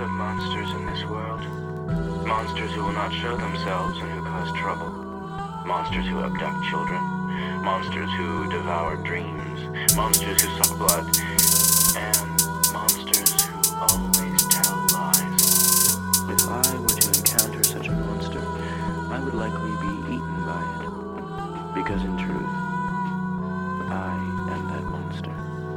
of monsters in this world. Monsters who will not show themselves and who cause trouble. Monsters who abduct children. Monsters who devour dreams. Monsters who suck blood. And monsters who always tell lies. If I were to encounter such a monster, I would likely be eaten by it. Because in truth, I am that monster.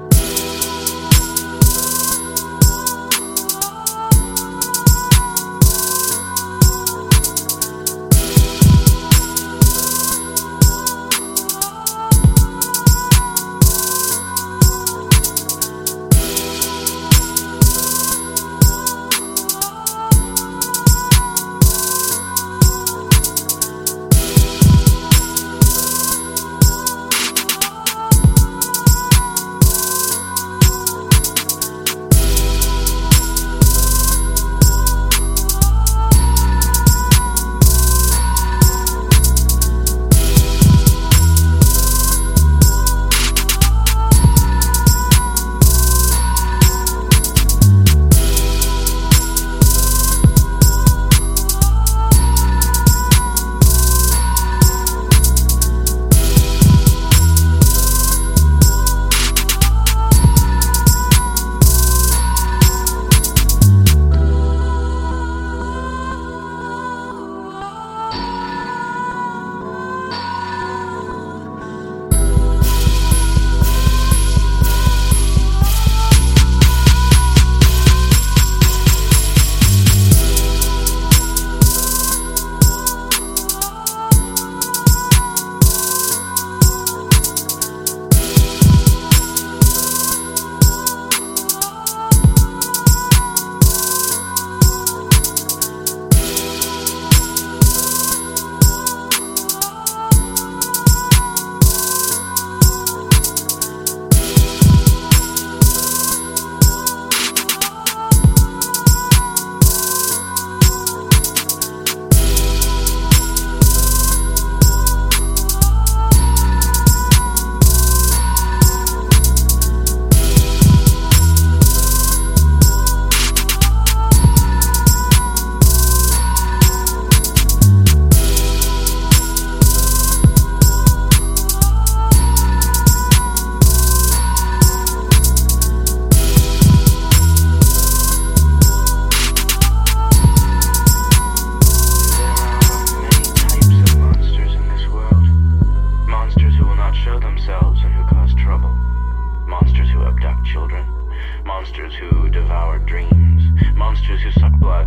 Monsters who devour dreams. Monsters who suck blood.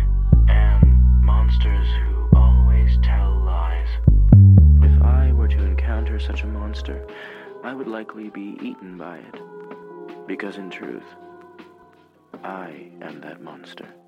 And monsters who always tell lies. If I were to encounter such a monster, I would likely be eaten by it. Because in truth, I am that monster.